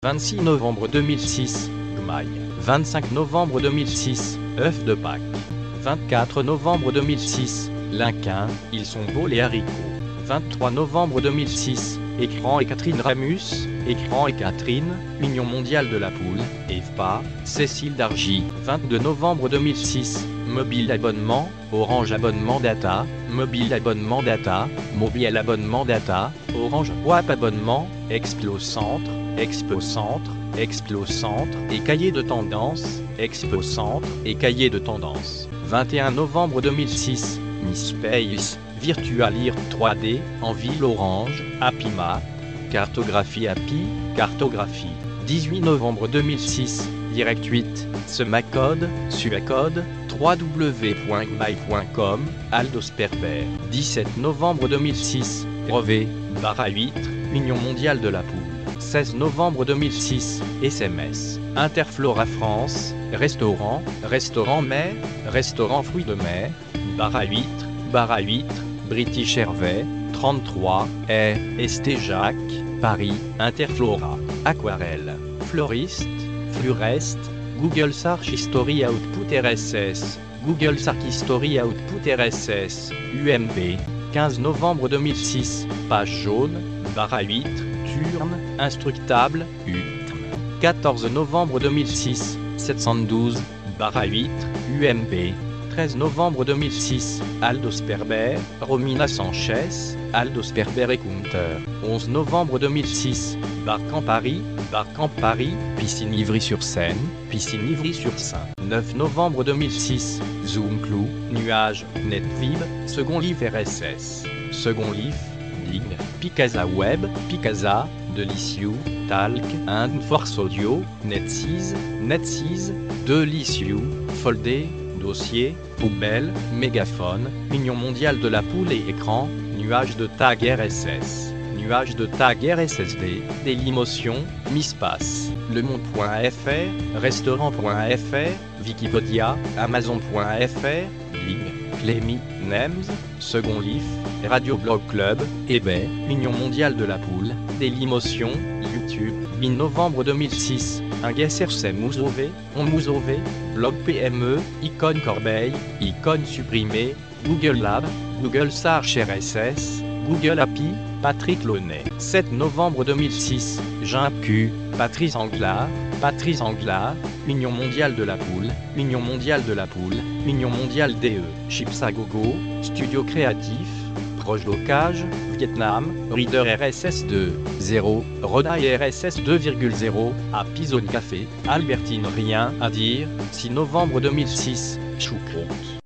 26 novembre 2006, Gmail. 25 novembre 2006, œufs de Pâques. 24 novembre 2006, Linquin, ils sont beaux les haricots. 23 novembre 2006, Écran et Catherine Ramus, Écran et Catherine, Union mondiale de la poule, EFPA, Cécile Dargy. 22 novembre 2006, Mobile abonnement, Orange abonnement data, Mobile abonnement data, Mobile abonnement data, Orange WAP abonnement, Explo Centre, Expo Centre, Explo Centre et cahier de tendance, Expo Centre et cahier de tendance. 21 novembre 2006, Miss Space, Virtualir 3D, en ville Orange, Apima, Cartographie Happy, Cartographie. 18 novembre 2006, Direct 8, Semacode, Suacode, www.gmail.com, Aldo Sperber. 17 novembre 2006, Brevet, Barra 8, Union mondiale de la poule. 16 novembre 2006, SMS, Interflora France, Restaurant, Restaurant Mer, Restaurant Fruits de Mer, Barra 8, British Hervé, 33, ST Jacques, Paris, Interflora, Aquarelle, Floriste, Flurest, Google Search History Output RSS, Google Search History Output RSS, UMB. 15 novembre 2006, Page jaune, Barra 8, Turn, Instructable, UTM. 14 novembre 2006, 712, Barra 8, UMB. 13 novembre 2006, Aldo Sperber, Romina Sanchez, Aldo Sperber et Counter. 11 novembre 2006, Barcamp Paris, Piscine Ivry-sur-Seine, Piscine Ivry-sur-Seine. 9 novembre 2006, Zoom Clou, Nuage, Netvib, Second Live RSS, Second Live, Dig, Picasa Web, Picasa, Deliciou, Talk, Force Audio, NetSeas, Deliciou, Foldé, Dossier, Poubelle, Mégaphone, Union mondiale de la poule et écran, nuage de tag RSS, nuage de tag RSSD, Dailymotion, Mispace, lemonde.fr, restaurant.fr, Wikipedia, Amazon.fr, Bing, Clémy, Nems, Second Life, Radio Blog Club, eBay, Union mondiale de la poule, Dailymotion, YouTube. 8 novembre 2006, un guess RC Mousové, on Mousové, Blog PME, Icône Corbeil, Icône supprimée, Google Lab, Google Search RSS, Google API, Patrick Launay. 7 novembre 2006, Jean Q, Patrice Anglard, Union mondiale de la poule, Union mondiale de la poule, Union mondiale DE, Chips à gogo, Studio créatif, Proche Locage, Vietnam, Reader RSS 2.0, Rodai RSS 2.0, Happy Zone Café, Albertine rien à dire, 6 novembre 2006, Choucroute.